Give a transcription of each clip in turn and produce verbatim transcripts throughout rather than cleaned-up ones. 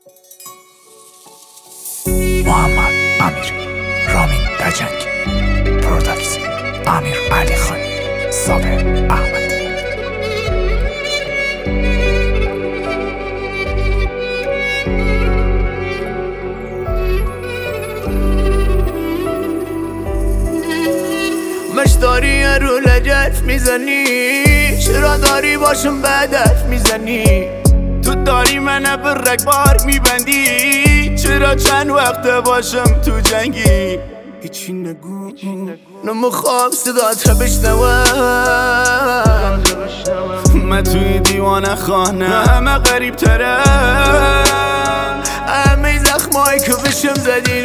محمد امیری، رامین تجنگی، پروداکت امیر علی خانی، صابر احمد. مش داری رو لجت میزنی، چرا داری باشم بدت میزنی؟ تو داری منو به رگبار میبندی، چرا چند وقت باشم تو جنگی؟ هیچی نگو نمیخوام صدات بشنوم، من توی دیوانه خانه همه غریب ترم، همه زخمایی که بشم زدی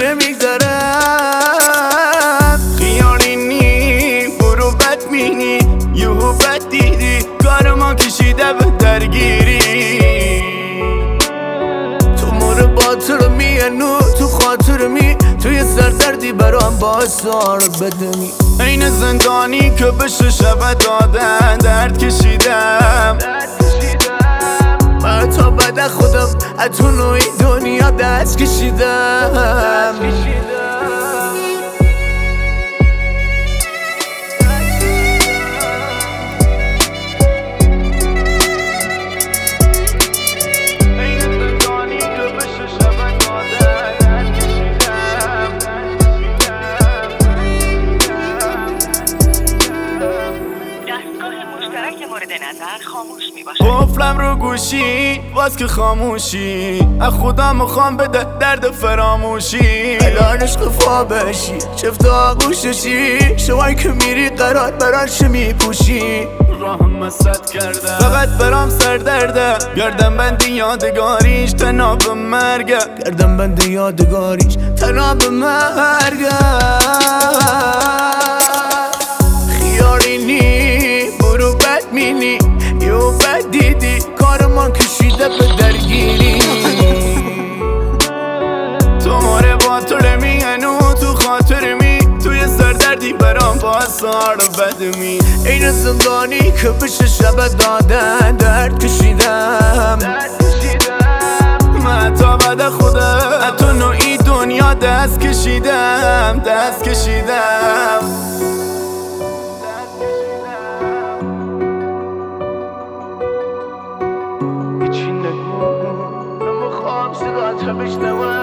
نمیگذرم. خیالی نی برو بد مینی، یهو بد دیدی کار ما کشیده به درگیری. تو مور باطر میانو تو خاطر می، توی سردردی برام باسار بدمی. این زندانی که بشه شب دادن درد کشیدم، من تا بعد خودم اتو نوعی دنیا دست کشیدم. قفلم رو گوشی باز که خاموشی، از خدا میخوام بده درد فراموشی. الان عشق فا بشی چفت آغوششی، شوایی که میری قرار براش میپوشی. راهم مسد کردم فقط برام سر درده، گردم بندی یادگاریش تناب مرگه، گردم بندی یادگاریش تناب مرگه. خیاری نی برو بد مینی، یو بد دیدی کار ما کشیده به درگیری. تو ماره با تو رمیانو تو خاطر می، توی سردردی برام باسار بدمی. این زندانی که بشه شب دادن درد کشیدم، من تا بعد خودم تو نوعی دنیا دست کشیدم، دست کشیدم. هیچی نگو نمیخوام صدات بشنوم.